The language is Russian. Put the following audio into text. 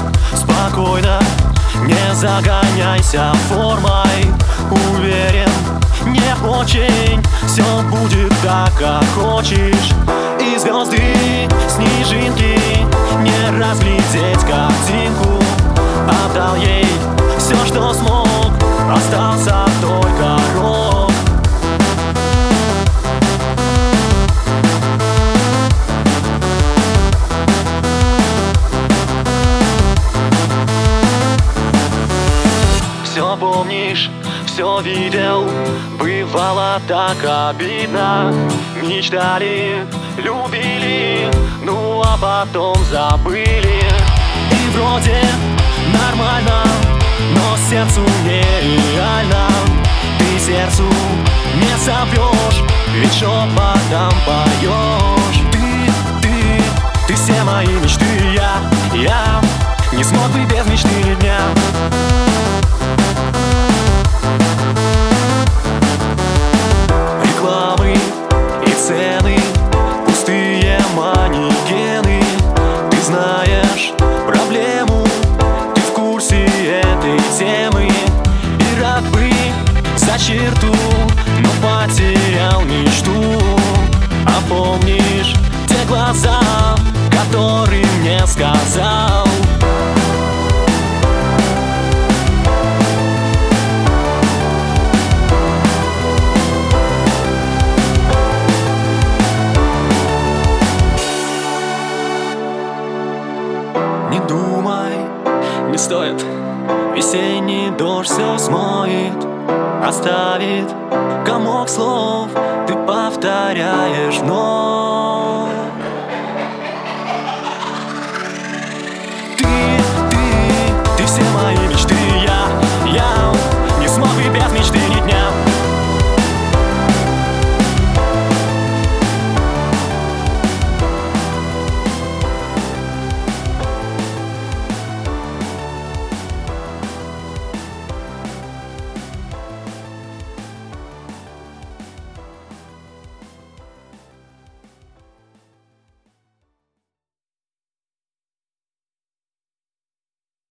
спокойно, не загоняйся формой. Уверен, не очень все будет так, как хочешь. И звезды, снежинки, не разглядеть картинку. Отдал ей все, что смог, остался только рок. Все помнишь, все видел, бывало так обидно. Мечтали, любили, ну а потом забыли. И вроде нормально, но сердцу нереально. Ты сердцу не соврешь, ведь шепотом поешь. Ты все мои мечты, я не смог бы без мечты дня. Рекламы и цены, пустые манекены. Ты знаешь проблему, ты в курсе этой темы. И рад бы за черту, но потерял мечту. А помнишь те глаза, которые мне сказал? Не думай, не стоит, весенний дождь все смоет, оставит комок слов, ты повторяешь вновь.